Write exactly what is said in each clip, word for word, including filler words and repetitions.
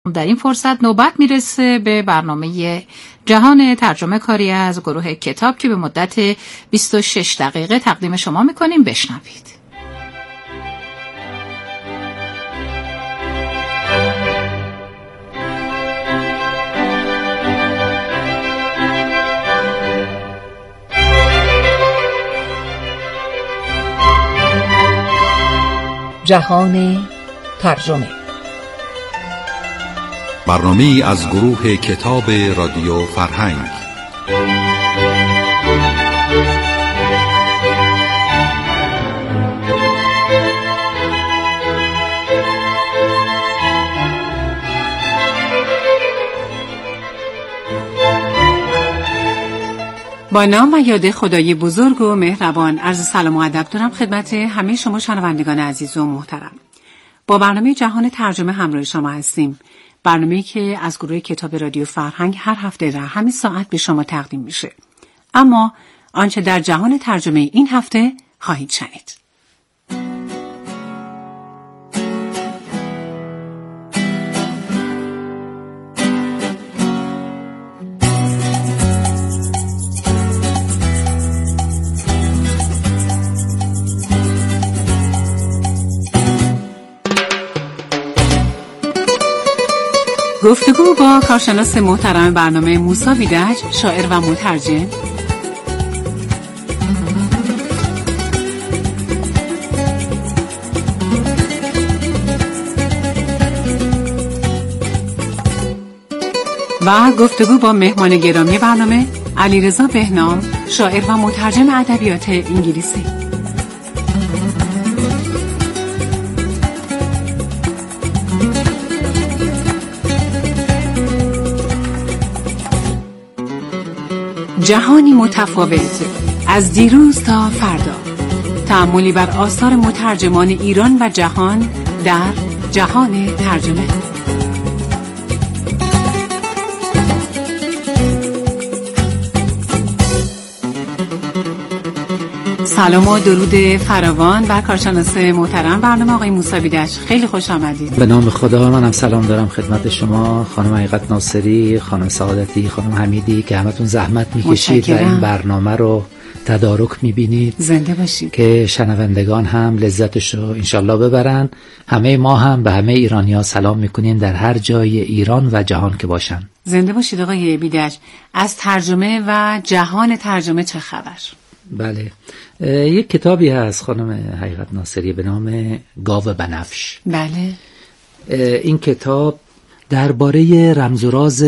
در این فرصت نوبت میرسه به برنامه جهان ترجمه کاری از گروه کتاب که به مدت بیست و شش دقیقه تقدیم شما میکنیم. بشنوید. جهان ترجمه، برنامه‌ای از گروه کتاب رادیو فرهنگ. با نام و یاد خدای بزرگ و مهربان، عرض سلام و ادب دارم خدمت همه شما شنوندگان عزیز و محترم. با برنامه جهان ترجمه همراه شما هستیم. برنامه‌ای که از گروه کتاب رادیو فرهنگ هر هفته در همین ساعت به شما تقدیم میشه. اما آنچه در جهان ترجمه این هفته خواهید شنید. گفتگو با کارشناس محترم برنامه موسی بیدج، شاعر و مترجم. و گفتگو با مهمان گرامی برنامه علیرضا بهنام، شاعر و مترجم ادبیات انگلیسی. جهانی متفاوت، از دیروز تا فردا. تأملی بر آثار مترجمان ایران و جهان در جهان ترجمه. سلام و درود فراوان بر کارشناس محترم برنامه آقای موسی بیدج. خیلی خوش آمدید. به نام خدا، منم سلام دارم خدمت شما، خانم حقیقت ناصری، خانم سعادتی، خانم حمیدی که همتون زحمت میکشید و این برنامه رو تدارک میبینید. زنده باشید. که شنوندگان هم لذتش رو انشالله ببرن. همه ما هم به همه ایرانی‌ها سلام میکنیم در هر جای ایران و جهان که باشن. زنده باشید آقای بیدج. از ترجمه و جهان ترجمه چه خبر؟ بله، یک کتابی هست خانم حقیقت ناصری به نام گاو بنفش. بله. این کتاب درباره رمز و راز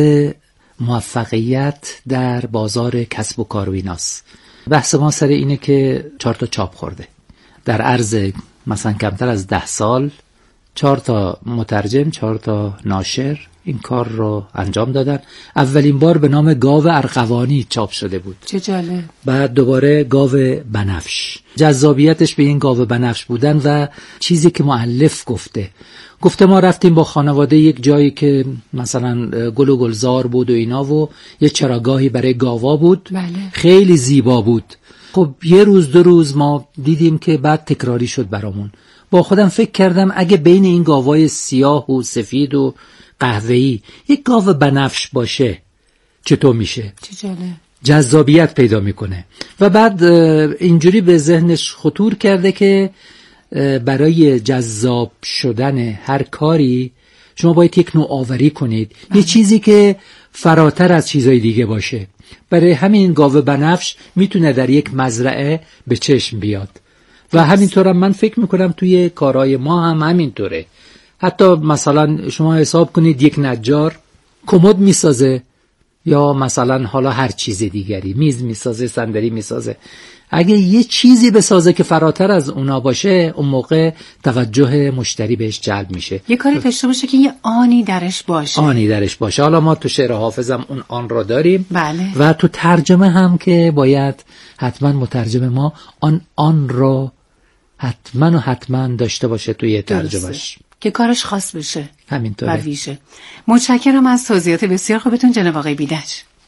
موفقیت در بازار کسب و کار و ایناست. بحث ما سر اینه که چهار تا چاپ خورده در عرض مثلا کمتر از ده سال. چهار تا مترجم، چهار تا ناشر این کار رو انجام دادن. اولین بار به نام گاو ارغوانی چاپ شده بود. چه جالب. بعد دوباره گاو بنفش. جذابیتش به این گاو بنفش بودن و چیزی که مؤلف گفته گفته ما رفتیم با خانواده یک جایی که مثلا گل و گلزار بود و اینا و یه چراگاهی برای گاوا بود. بله. خیلی زیبا بود. خب یه روز دو روز ما دیدیم که بعد تکراری شد برامون. با خودم فکر کردم اگه بین این گاوای سیاه و سفید و قهوه‌ای یک گاو بنفش باشه چطور میشه؟ چه جالب. جذابیت پیدا میکنه. و بعد اینجوری به ذهنش خطور کرده که برای جذاب شدن هر کاری شما باید یک نوآوری کنید. بله. یه چیزی که فراتر از چیزهای دیگه باشه. برای همین گاو بنفش میتونه در یک مزرعه به چشم بیاد. و همینطور هم من فکر میکنم توی کارهای ما هم همینطوره. حتی مثلا شما حساب کنید یک نجار کمد میسازه یا مثلا حالا هر چیز دیگری، میز میسازه، صندلی میسازه. اگه یه چیزی بسازه که فراتر از اونا باشه اون موقع توجه مشتری بهش جلب میشه. یه کاری داشته باشه که یه آنی درش باشه. آنی درش باشه. حالا ما تو شعر حافظم اون آن را داریم. بله. و تو ترجمه هم که باید حتما مترجم ما آن آن را حتما و حتما داشته باشه توی ترجمهش که کارش خاص بشه. همینطوره. و ویژه. متشکرم از توضیحات بسیار خوبتون جناب آقای بیدج.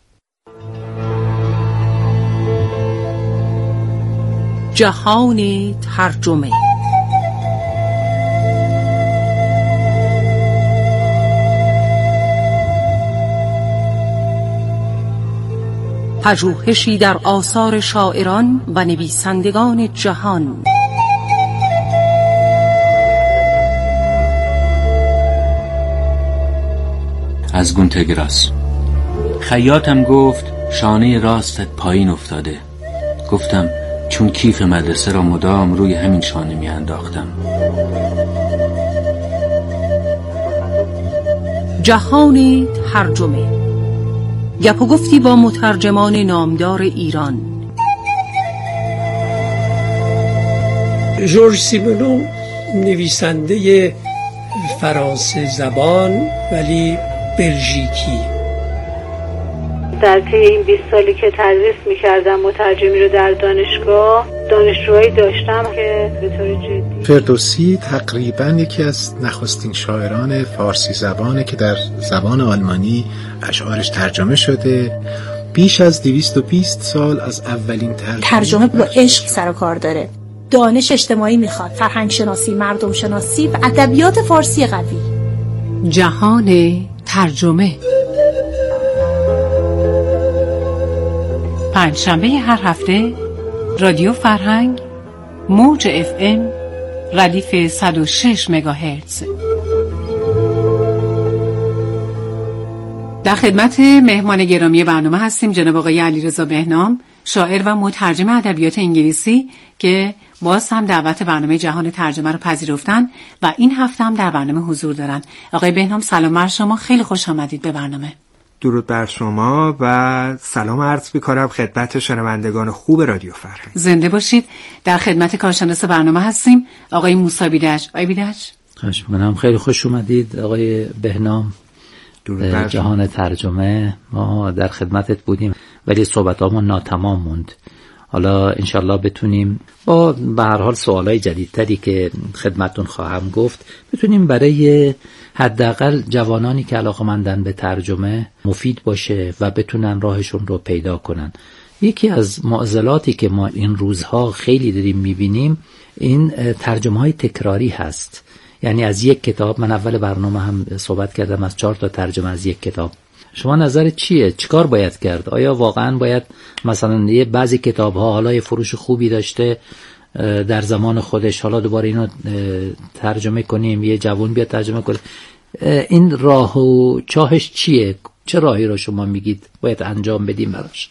جهان ترجمه. پژوهشی در آثار شاعران و نویسندگان جهان. از گونتگراس. خیاطم گفت شانه راستت پایین افتاده. گفتم چون کیف مدرسه را مدام روی همین شانه می انداختم. جهان ترجمه، گپ و گفتی با مترجمان نامدار ایران. ژورژ سیمونو نویسنده فرانسه زبان ولی بلژیکی. در طی این بیست سالی که تدریس می‌کردم مترجمی رو در دانشگاه، دانشجوهایی داشتم که به طور جدی. فردوسی تقریباً یکی از نخستین شاعران فارسی زبانه که در زبان آلمانی اشعارش ترجمه شده. بیش از دویست و بیست سال از اولین ترجمه. ترجمه با عشق سر و کار داره. دانش اجتماعی میخواد، فرهنگ شناسی، مردم شناسی و ادبیات فارسی قوی. جهان ترجمه. پنجشنبه هر هفته رادیو فرهنگ موج اف ام ردیف صد و شش مگاهرتز. در خدمت مهمان گرامی برنامه هستیم جناب آقای علیرضا بهنام، شاعر و مترجم ادبیات انگلیسی که باز هم دعوت برنامه جهان ترجمه رو پذیرفتن و این هفته هم در برنامه حضور دارن. آقای بهنام سلام بر شما، خیلی خوش آمدید به برنامه. درود بر شما و سلام عرض می‌کنم خدمت شنوندگان خوب رادیو فرهنگ. زنده باشید. در خدمت کارشناس برنامه هستیم آقای موسی بیدج. آقای بیدج خوش می‌کنم، خیلی خوش اومدید آقای بهنام. درود بر جهان ترجمه. ما در خدمتت بودیم ولی صحبتامون ناتمام موند. حالا انشالله بتونیم با به هر حال سوالای جدیدتری که خدمتتون خواهم گفت بتونیم برای حداقل جوانانی که علاقه‌مندن به ترجمه مفید باشه و بتونن راهشون رو پیدا کنن. یکی از معضلاتی که ما این روزها خیلی داریم میبینیم این ترجمه های تکراری هست. یعنی از یک کتاب، من اول برنامه هم صحبت کردم از چهار تا ترجمه از یک کتاب. شما نظرت چیه؟ چیکار باید کرد؟ آیا واقعا باید مثلا یه بعضی کتاب ها حالا یه فروش خوبی داشته در زمان خودش، حالا دوباره اینو ترجمه کنیم، یه جوان بیاد ترجمه کنه؟ این راه و چاهش چیه؟ چه راهی رو شما میگید باید انجام بدیم براش؟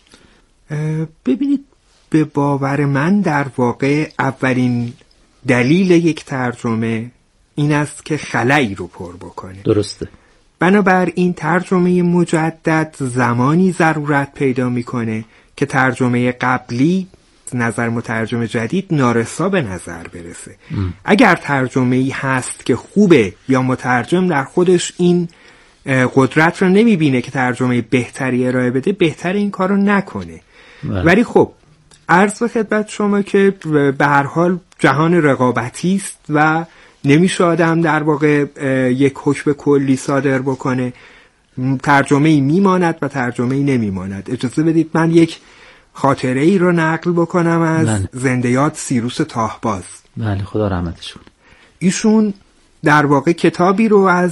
ببینید، به باور من در واقع اولین دلیل یک ترجمه این است که خلایی رو پر بکنه. درسته. بنابراین ترجمه مجدد زمانی ضرورت پیدا میکنه که ترجمه قبلی نظر مترجم جدید نارسا به نظر برسه. ام. اگر ترجمه‌ای هست که خوبه یا مترجم در خودش این قدرت رو نمیبینه که ترجمه بهتری ارائه بده، بهتر این کار رو نکنه. بله. ولی خب عرض به خدمت شما که به هر حال جهان رقابتی است و نمیشه آدم در واقع یک حکم کلی صادر بکنه. ترجمه‌ای میماند و ترجمه‌ای نمیماند. اجازه بدید من یک خاطره ای رو نقل بکنم از بله. زنده یاد سیروس طاهباز. بله، خدا رحمتش کنه. ایشون در واقع کتابی رو از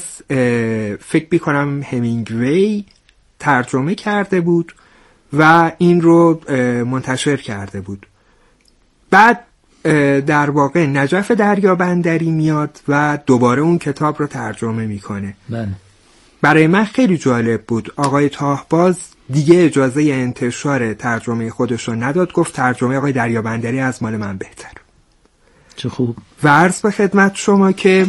فکر می‌کنم همینگوی ترجمه کرده بود و این رو منتشر کرده بود. بعد در واقع نجف دریابندری میاد و دوباره اون کتاب رو ترجمه میکنه. بله. برای من خیلی جالب بود. آقای طاهباز دیگه اجازه انتشار ترجمه خودش رو نداد، گفت ترجمه آقای دریابندری از مال من بهتر. چه خوب. و عرض به خدمت شما که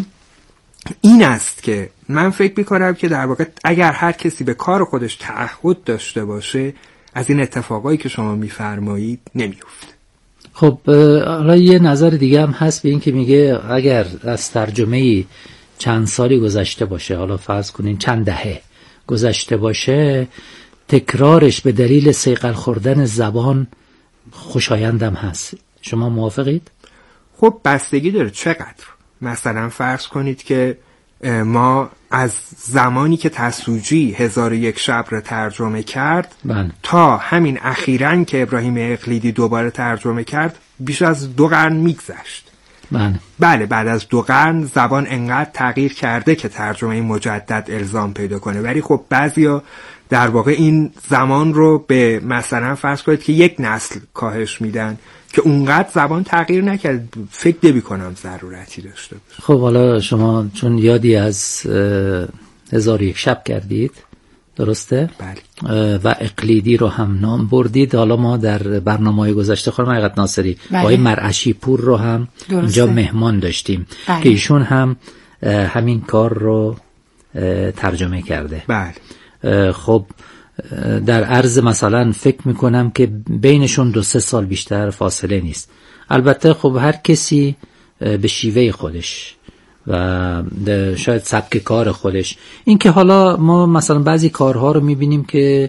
این است که من فکر میکنم که در واقع اگر هر کسی به کار خودش تعهد داشته باشه از این اتفاقایی که شما میفرمایید نمیفته. خب حالا یه نظر دیگه هم هست به این که میگه اگر از ترجمه‌ای چند سالی گذشته باشه، حالا فرض کنین چند دهه گذشته باشه، تکرارش به دلیل صیقل خوردن زبان خوشایندم هست. شما موافقید؟ خب بستگی داره چقدر. مثلا فرض کنید که ما از زمانی که تسوجی هزار و یک شب را ترجمه کرد بله. تا همین اخیراً که ابراهیم اقلیدی دوباره ترجمه کرد بیش از دو قرن میگذشت. بله بله بعد از دو قرن زبان انقدر تغییر کرده که ترجمه مجدد الزام پیدا کنه، ولی خب بعضیا در واقع این زمان رو به مثلا فرض کنید که یک نسل کاهش میدن که اونقدر زبان تغییر نکرد، فکر نمی کنم ضرورتی داشته باشه. خب حالا شما چون یادی از هزار یک شب کردید، درسته؟ بله. و اقلیدی رو هم نام بردید. حالا ما در برنامه‌های گذشته خانم حقیقت ناصری آقای مرعشی پور رو هم درسته. اینجا مهمان داشتیم بله. که ایشون هم همین کار رو ترجمه کرده. بله. خب در عرض مثلا فکر میکنم که بینشون دو سه سال بیشتر فاصله نیست. البته خب هر کسی به شیوه خودش و شاید سبک کار خودش، این که حالا ما مثلا بعضی کارها رو میبینیم که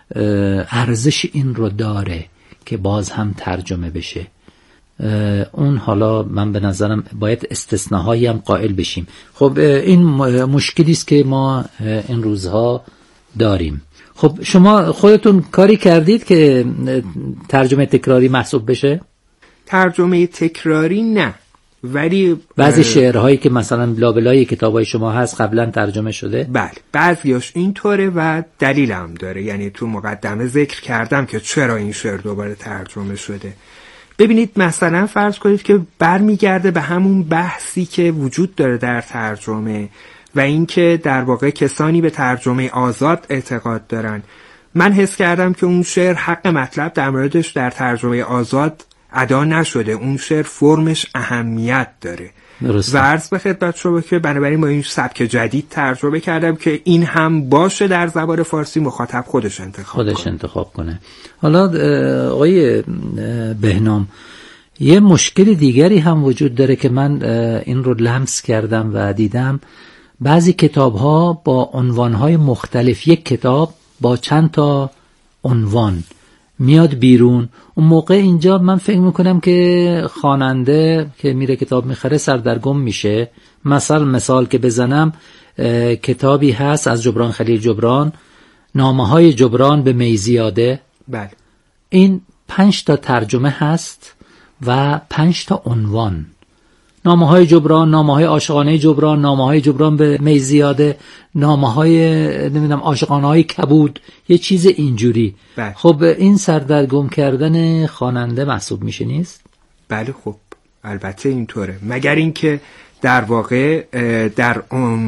ارزش این رو داره که باز هم ترجمه بشه، اون حالا من به نظرم باید استثناهایی هم قائل بشیم. خب این مشکلی است که ما این روزها داریم. خب شما خودتون کاری کردید که ترجمه تکراری محسوب بشه؟ ترجمه تکراری نه، ولی بعضی شعرهایی که مثلا لابلای کتابای شما هست قبلا ترجمه شده؟ بله بعضیاش اینطوره و دلیل هم داره. یعنی تو مقدمه ذکر کردم که چرا این شعر دوباره ترجمه شده. ببینید مثلا فرض کنید که برمیگرده به همون بحثی که وجود داره در ترجمه و اینکه در واقع کسانی به ترجمه آزاد اعتقاد دارن. من حس کردم که اون شعر حق مطلب در موردش در ترجمه آزاد ادا نشده، اون شعر فرمش اهمیت داره. درسته. و عرض به خدمت شما که بنابراین با این سبک جدید ترجمه کردم که این هم باشه در زبان فارسی، مخاطب خودش انتخاب خودش کنه. انتخاب کنه. حالا آقای بهنام، یه مشکل دیگری هم وجود داره که من این رو لمس کردم و دیدم بعضی کتاب ها با عنوان های مختلف، یک کتاب با چند تا عنوان میاد بیرون. اون موقع اینجا من فکر میکنم که خواننده که میره کتاب میخره سردرگم میشه. مثلا مثال که بزنم، کتابی هست از جبران خلیل جبران، نامه های جبران به میزیاده. بله. این پنج تا ترجمه هست و پنج تا عنوان. نامه های جبران، نامه های عاشقانه جبران، نامه های جبران به میزیاده، نامه های نمیدونم عاشقانه های کبود، یه چیز اینجوری. بله. خب این سردرگم کردن خواننده محسوب میشه نیست؟ بله خب البته اینطوره، مگر اینکه در واقع در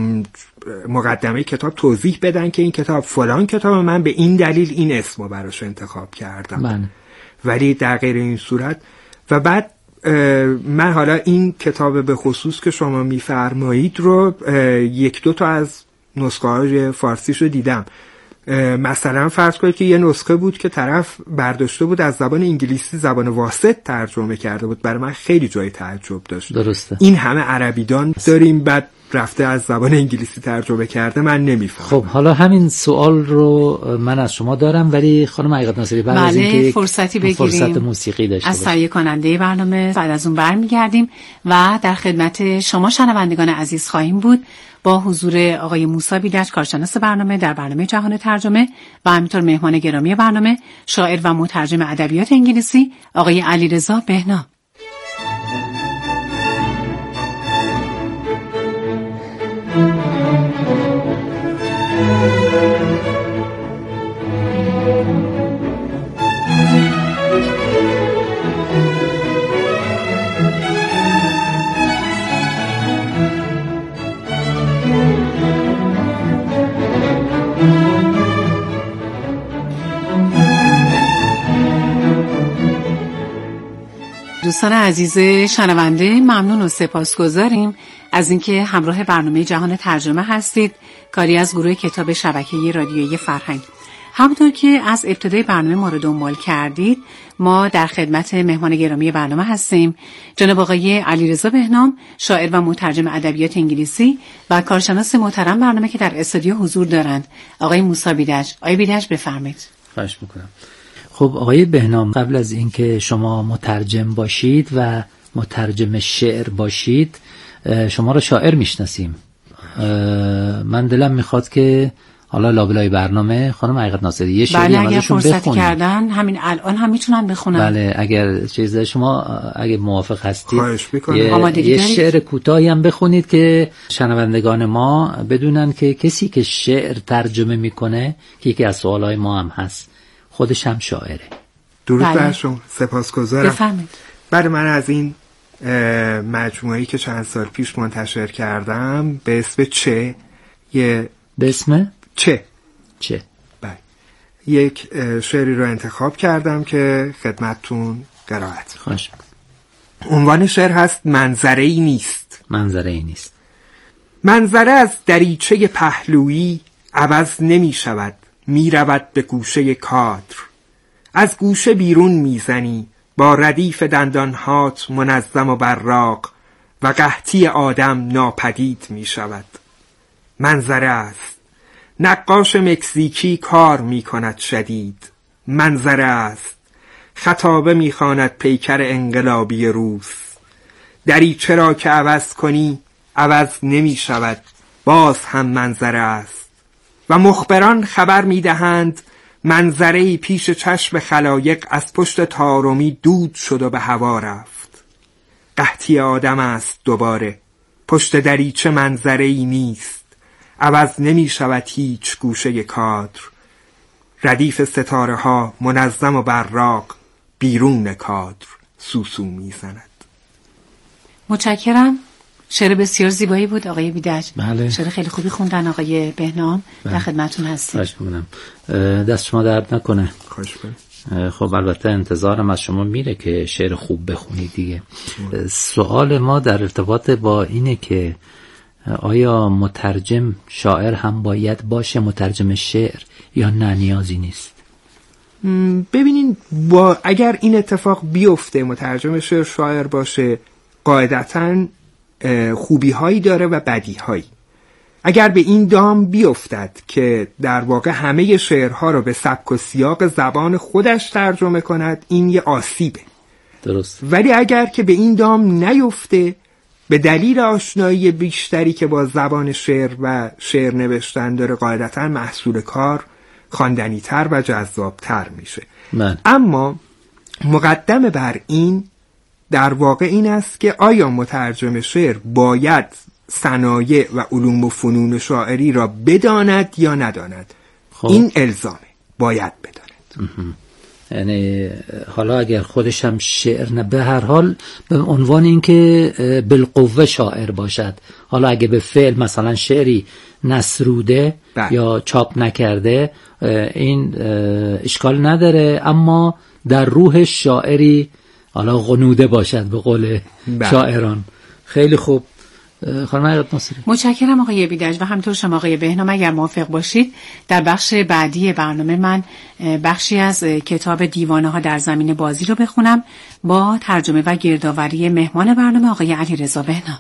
مقدمه کتاب توضیح بدن که این کتاب فلان کتاب من به این دلیل این اسمو براش انتخاب کردم. بله. ولی در غیر این صورت و بعد من حالا این کتاب به خصوص که شما میفرمایید رو یک دو تا از نسخه های فارسیش رو دیدم. مثلا فرض کنید که یه نسخه بود که طرف برداشته بود از زبان انگلیسی زبان واسط ترجمه کرده بود، برای من خیلی جای تعجب داشت. درسته. این همه عربیدان داریم بعد رفته از زبان انگلیسی ترجمه کرده، من نمیفهمم. خب حالا همین سوال رو من از شما دارم، ولی خانم حقیقت ناصری بعد از اینکه فرصتی بگیریم فرصت موسیقی داشته از تهیه کننده برنامه بعد از اون برمیگردیم و در خدمت شما شنوندگان عزیز خواهیم بود با حضور آقای موسی بیدج، کارشناس برنامه در برنامه جهان ترجمه و همینطور مهمان گرامی برنامه شاعر و مترجم ادبیات انگلیسی آقای علیرضا بهنام. دوستان عزیز شنونده، ممنون و سپاسگزاریم از اینکه همراه برنامه جهان ترجمه هستید، کاری از گروه کتاب شبکه رادیویی فرهنگ. همونطور که از ابتدای برنامه ما رو دنبال کردید، ما در خدمت مهمان گرامی برنامه هستیم، جناب آقای علیرضا بهنام، شاعر و مترجم ادبیات انگلیسی و کارشناس محترم برنامه که در استودیو حضور دارند، آقای موسی بیدج. آقای بیدج بفرمایید. خواهش میکنم. خب آقای بهنام، قبل از اینکه شما مترجم باشید و مترجم شعر باشید، شما رو شاعر میشناسیم. من دلم میخواد که حالا لابلای برنامه خانم حقیقت ناصری یه شعری بله ازشون بخونید. کردن همین الان هم میتونن بخونن. بله اگر چیز شما اگه موافق هستید یه, یه شعر کوتاهی هم بخونید که شنوندگان ما بدونن که کسی که شعر ترجمه میکنه که یکی از سوالای ما هم هست خودش هم شاعره. درود بر شما، سپاسگزارم. بفرمایید. بعد من از این مجموعه‌ای که چند سال پیش منتشر کردم به اسم چه یه به اسم چه چه بله یک شعری رو انتخاب کردم که خدمتتون قرائت خوش. عنوان شعر هست منظره‌ای نیست. منظره‌ای نیست. منظره از دریچه پهلویی عوض نمی شود، می رود به گوشه کادر. از گوشه بیرون می زنی با ردیف دندانهات منظم و براق و قحطی آدم ناپدید می شود. منظره است. نقاش مکزیکی کار می کند شدید. منظره است. خطابه می خواند پیکر انقلابی روس. دریچه را که عوض کنی عوض نمی شود، باز هم منظره است. و مخبران خبر می دهند منظره‌ای پیش چشم خلایق از پشت طارمی دود شد و به هوا رفت. قحطی آدم است دوباره. پشت دریچه منظره‌ای نیست، عوض نمی شود هیچ گوشه کادر. ردیف ستاره ها منظم و براق بیرون کادر سوسو می زند. متشکرم. شعر بسیار زیبایی بود آقای بیدج. بله. شعر خیلی خوبی خوندن آقای بهنام. بله. در خدمتتون هستیم. خواهش می‌کنم. دست شما درد نکنه. خواهش می‌کنم. خب البته انتظارم از شما میره که شعر خوب بخونید دیگه. سوال ما در ارتباط با اینه که آیا مترجم شاعر هم باید باشه، مترجم شعر، یا نه نیازی نیست؟ ببینین با اگر این اتفاق بیفته مترجم شعر شاعر باشه قاعدتاً خوبی هایی داره و بدی هایی. اگر به این دام بیفتد که در واقع همه شعرها رو به سبک و سیاق زبان خودش ترجمه کند این یه آسیبه. درست. ولی اگر که به این دام نیفته به دلیل آشنایی بیشتری که با زبان شعر و شعر نوشتن داره قاعدتاً محصول کار خواندنی تر و جذاب تر میشه. من. اما مقدم بر این در واقع این است که آیا مترجم شعر باید صنایع و علوم و فنون شاعری را بداند یا نداند؟ خب. این الزامه، باید بداند. یعنی حالا اگر خودش هم شعر نه، به هر حال به عنوان این که بالقوه شاعر باشد. حالا اگه به فعل مثلا شعری نسروده بله. یا چاپ نکرده این اشکال نداره، اما در روح شاعری حالا غنوده باشد به قول بله. شاعران. خیلی خوب خانم حقیقت ناصری. متشکرم آقای بیدج و همینطور شما آقای بهنام. اگر موافق باشید در بخش بعدی برنامه من بخشی از کتاب دیوانه ها در زمین بازی رو بخونم با ترجمه و گردآوری مهمان برنامه آقای علیرضا بهنام.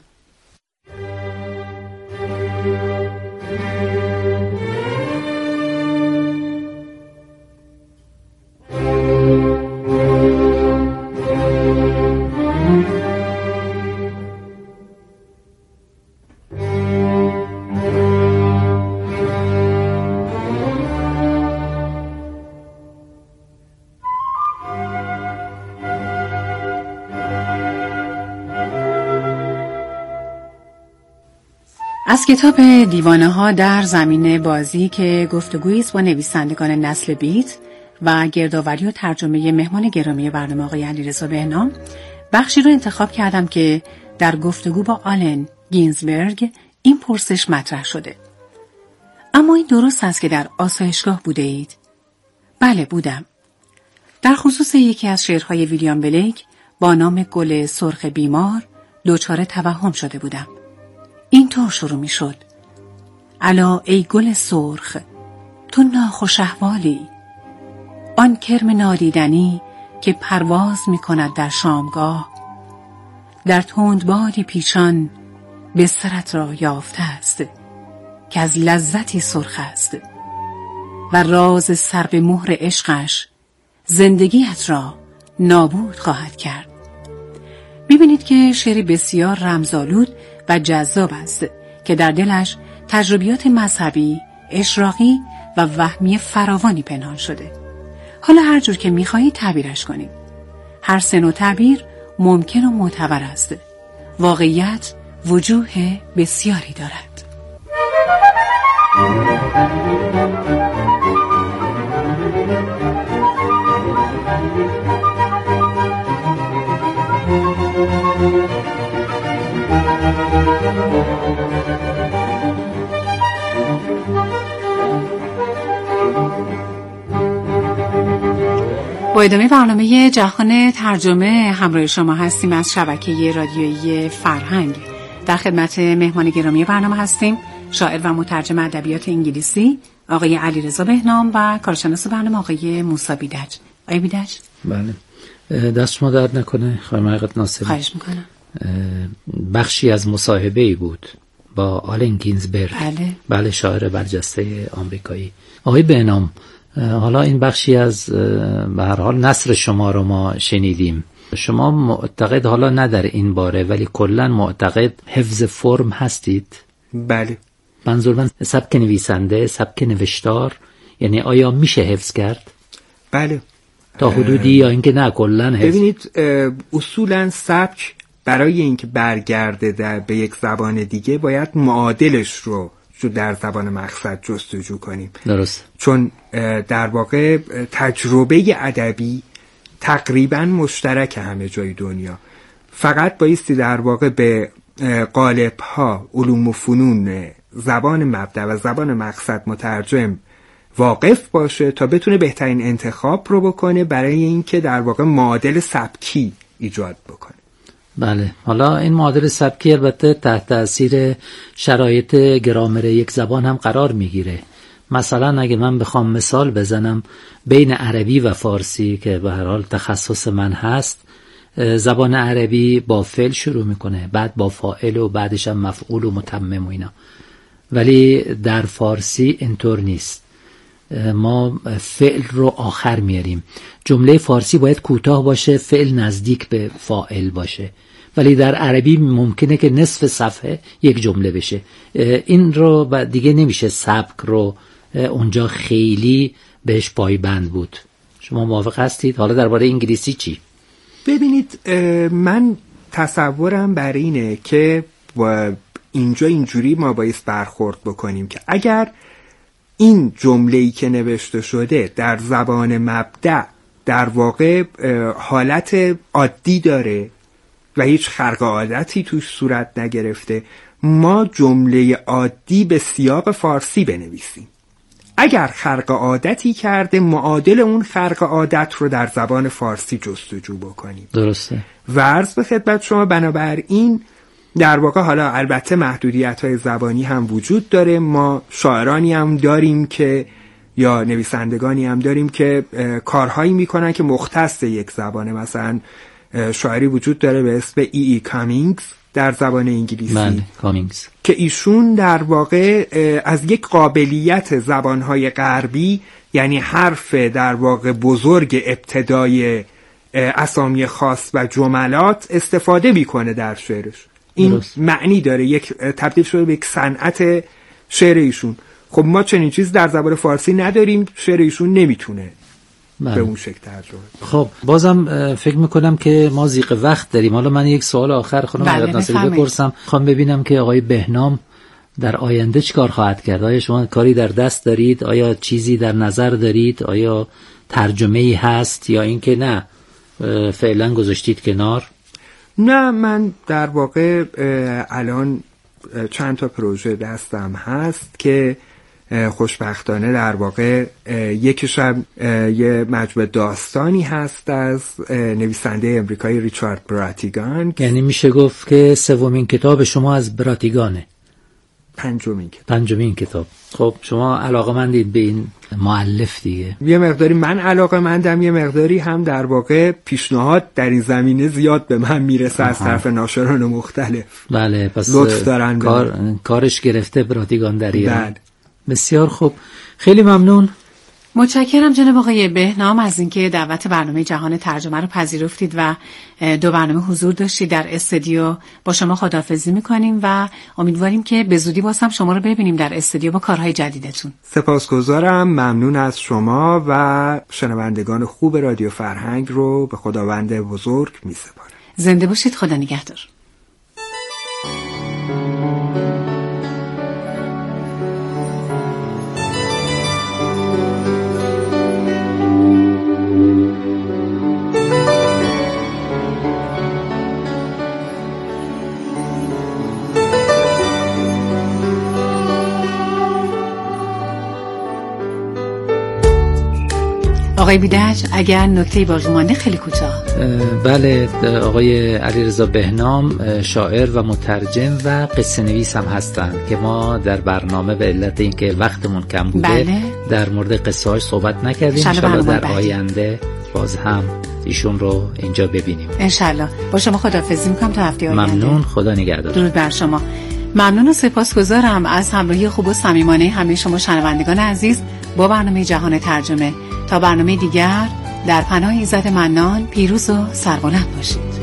از کتاب دیوانه ها در زمین بازی که گفتگویی است با نویسندگان نسل بیت و گردآوری و ترجمه مهمان گرامی برنامه آقای علیرضا بهنام، بخشی رو انتخاب کردم که در گفتگو با آلن گینزبرگ این پرسش مطرح شده: اما این درست است که در آسایشگاه بوده اید؟ بله بودم. در خصوص یکی از شعرهای ویلیام بلیک با نام گل سرخ بیمار دچار توهم شده بودم. این طور شروع می شد: الا ای گل سرخ، تو ناخوش احوالی، آن کرم نادیدنی که پرواز می کند در شامگاه، در تندبادی پیچان بسترت را یافته است که از لذتی سرخ است و راز سر به مهر عشقش زندگیت را نابود خواهد کرد. ببینید که شعر بسیار رمزآلود و جذاب است که در دلش تجربیات مذهبی، اشراقی و وهمی فراوانی پنهان شده. حالا هر جور که می‌خواهید تعبیرش کنید. هر سه نوع تعبیر ممکن و معتبر است. واقعیت وجوه بسیاری دارد. با ادامه برنامه جهان ترجمه همراه شما هستیم از شبکه رادیویی فرهنگ. در خدمت مهمان گرامی برنامه هستیم شاعر و مترجم ادبیات انگلیسی آقای علیرضا بهنام و کارشناس برنامه آقای موسی بیدج. آقای بیدج. بله، دست شما درد نکنه. خانم حقیقت ناصری. خواهش میکنم. بخشی از مصاحبه‌ای بود با آلن گینزبرگ. بله. بله، شاعر برجسته آمریکایی. آقای بهنام، حالا این بخشی از به هر حال نثر شما رو ما شنیدیم. شما معتقد، حالا نه در این باره ولی کلا معتقد حفظ فرم هستید؟ بله. منظور من سبک نویسنده، سبک نوشتار، یعنی آیا میشه حفظ کرد؟ بله. تا حدودی یا اینکه نه کلا حفظ؟ ببینید، اصولا سبک برای اینکه برگرده در به یک زبان دیگه باید معادلش رو در زبان مقصد جستجو کنیم. درست. چون در واقع تجربه ادبی تقریبا مشترک همه جای دنیا. فقط بایستی در واقع به قالب‌ها، علوم و فنون زبان مبدأ و زبان مقصد مترجم واقف باشه تا بتونه بهترین انتخاب رو بکنه برای اینکه در واقع معادل سبکی ایجاد بکنه. بله. حالا این معادل سبکی البته تحت تاثیر شرایط گرامر یک زبان هم قرار میگیره. مثلا اگه من بخوام مثال بزنم بین عربی و فارسی که به هر حال تخصص من هست، زبان عربی با فعل شروع میکنه، بعد با فاعل و بعدش هم مفعول و متمم و اینا، ولی در فارسی اینطور نیست. ما فعل رو آخر میاریم. جمله فارسی باید کوتاه باشه، فعل نزدیک به فاعل باشه، ولی در عربی ممکنه که نصف صفحه یک جمله بشه. این رو دیگه نمیشه سبک رو اونجا خیلی بهش پایبند بود. شما موافق هستید؟ حالا درباره انگلیسی چی؟ ببینید، من تصورم بر اینه که اینجا اینجوری ما باید برخورد بکنیم که اگر این جمله‌ای که نوشته شده در زبان مبدأ در واقع حالت عادی داره و هیچ خرق عادتی توش صورت نگرفته، ما جمله عادی به سیاق فارسی بنویسیم. اگر خرق عادتی کرده، معادل اون خرق عادت رو در زبان فارسی جستجو بکنیم. درسته. و عرض به خدمت شما بنابراین در واقع حالا البته محدودیت‌های زبانی هم وجود داره. ما شاعرانی هم داریم که یا نویسندگانی هم داریم که کارهایی میکنن که مختص یک زبانه. مثلا شاعری وجود داره به اسم ای ای کامینگز در زبان انگلیسی. من کامینگز که ایشون در واقع از یک قابلیت زبانهای غربی، یعنی حرف در واقع بزرگ ابتدای اسامی خاص و جملات استفاده میکنه در شعرش. این درست. معنی داره، یک تبدیل شده به یک صنعت شعر ایشون. خب ما چنین چیز در زبان فارسی نداریم، شعر ایشون نمیتونه به اون شکل ترجمه. خب بازم فکر میکنم که ما ضیق وقت داریم. حالا من یک سوال آخر خانم حقیقت ناصری بپرسم. خواهم ببینم که آقای بهنام در آینده چی کار خواهد کرد. آیا شما کاری در دست دارید؟ آیا چیزی در نظر دارید؟ آیا ترجمه‌ای هست یا اینکه نه فعلا گذاشتید کنار؟ نه، من در واقع الان چند تا پروژه دستم هست که خوشبختانه در واقع یکیش هم یه مجموعه داستانی هست از نویسنده امریکایی ریچارد براتیگان. یعنی میشه گفت که سومین کتاب شما از براتیگانه؟ پنجمین کتاب. پنجمین کتاب. خب شما علاقه‌مندید به این مؤلف دیگه؟ یه مقداری من علاقه‌مندم، یه مقداری هم در واقع پیشنهاد در این زمینه زیاد به من میرسه از طرف ناشران مختلف. بله، پس لطف دارن کار، کارش گرفته براتیگان در ایران. بله. بسیار خوب، خیلی ممنون. متشکرم جناب آقای بهنام از اینکه دعوت برنامه جهان ترجمه رو پذیرفتید و دو برنامه حضور داشتید در استودیو. با شما خداحافظی میکنیم و امیدواریم که به زودی باز هم شما رو ببینیم در استودیو با کارهای جدیدتون. سپاسگزارم، ممنون از شما و شنوندگان خوب رادیو فرهنگ رو به خداوند بزرگ میسپارم. زنده باشید، خدا نگهدار. آقای بیدج اگر نکته باقی مانده خیلی کوتاه. بله، آقای علیرضا بهنام شاعر و مترجم و قصه نویس هم هستند که ما در برنامه به علت اینکه وقتمون کم بوده بله. در مورد قصه هاش صحبت نکردیم. انشالله در بله. آینده باز هم ایشون رو اینجا ببینیم انشالله. با شما خداحافظی میکنم تا هفته آینده. ممنون، خدا نگهدار. درود بر شما. ممنون و سپاسگزارم از همراهی خوب و صمیمانه همه شما شنوندگان عزیز با برنامه جهان ترجمه. تا برنامه دیگر در پناه ایزد منان پیروز و سربلند باشید.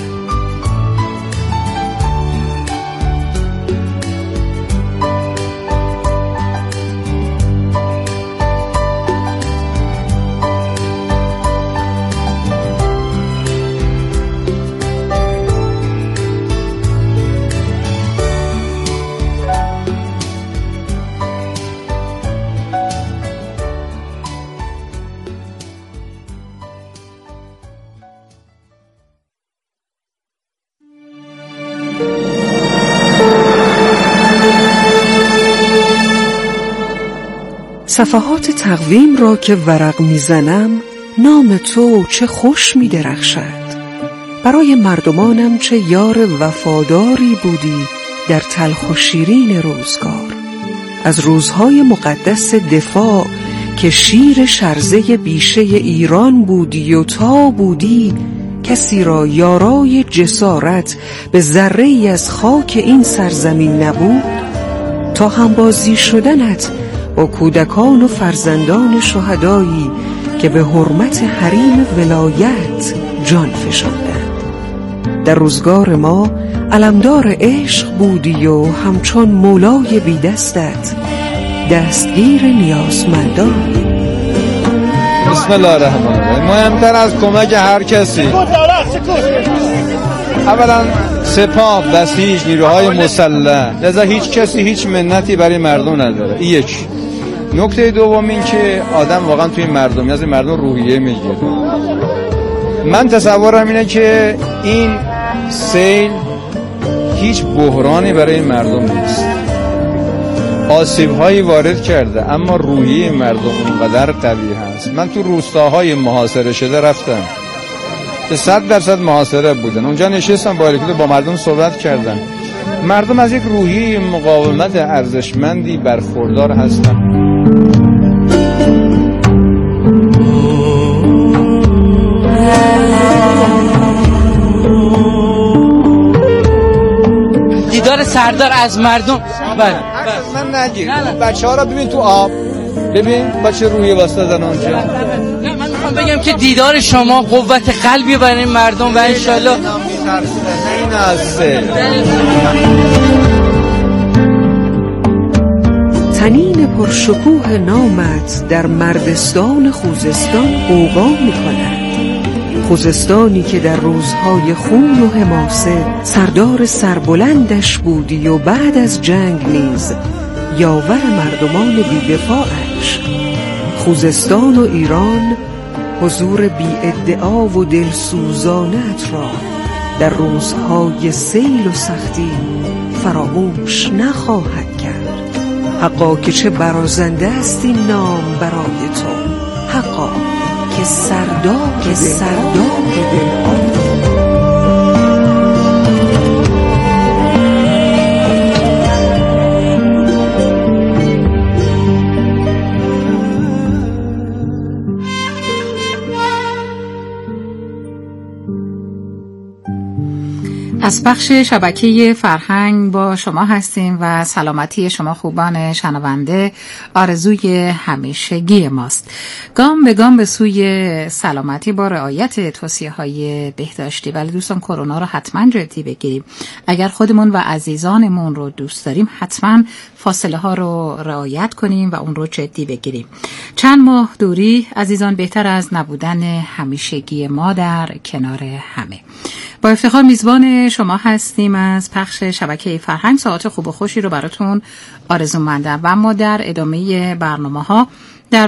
صفحات تقویم را که ورق میزنم نام تو چه خوش می درخشد. برای مردمانم چه یار وفاداری بودی در تلخ و شیرین روزگار. از روزهای مقدس دفاع که شیر شرزه بیشه ایران بودی و تا بودی کسی را یارای جسارت به ذره ای از خاک این سرزمین نبود. تا همبازی شدنت با کودکان و فرزندان شهدایی که به حرمت حریم ولایت جان فشاندند. در روزگار ما علمدار عشق بودی و همچون مولای بی دستت دستگیر نیازمندان. بسم الله الرحمن الرحیم. مهمتر از کمک هر کسی اولا سپاه، بسیج، نیروهای مسلح، لذا هیچ کسی هیچ منتی برای مردم نداره. این یک. نکته دوم این که آدم واقعا توی مردم از مردم روحیه میگیره. من تصورم اینه که این سیل هیچ بحرانی برای مردم نیست. آسیب‌هایی وارد کرده اما روحیه مردم اونقدر قوی هست. من تو روستاهای محاصره شده رفتم که صد درصد محاصره بودن، اونجا نشستم با الکترو با مردم صحبت کردم. مردم از یک روحیه مقاومت ارزشمندی برخوردار هستن. دیدار سردار از مردم. بله من نگیر بچه ها را ببین تو آب، ببین بچه روحیه واسطه اونجا. من میخوام بگم که دیدار شما قوت قلبی برای مردم و انشالله این هسته. تنین پرشکوه نامت در مردستان خوزستان غوغا می‌کند. خوزستانی که در روزهای خون و حماسه سردار سربلندش بودی و بعد از جنگ نیز یاور مردمان بی‌دفاعش. خوزستان و ایران حضور بی ادعا و دلسوزانت را در روزهای سیل و سختی فراموش نخواهد کرد. حقا که چه برازنده است این نام برای تو، حقا که سردار که سردار دلها. از بخش شبکه فرهنگ با شما هستیم و سلامتی شما خوبان شنونده آرزوی همیشگی ماست. گام به گام به سوی سلامتی با رعایت توصیه‌های بهداشتی. ولی دوستان کرونا رو حتما جدی بگیریم. اگر خودمون و عزیزانمون رو دوست داریم حتما فاصله ها رو رعایت کنیم و اون رو جدی بگیریم. چند ماه دوری عزیزان بهتر از نبودن همیشگی ما در کنار همه. با افتخار میزبان شما هستیم از پخش شبکه فرهنگ. ساعت خوب و خوشی رو براتون آرزو مندم و ما در ادامه برنامه ها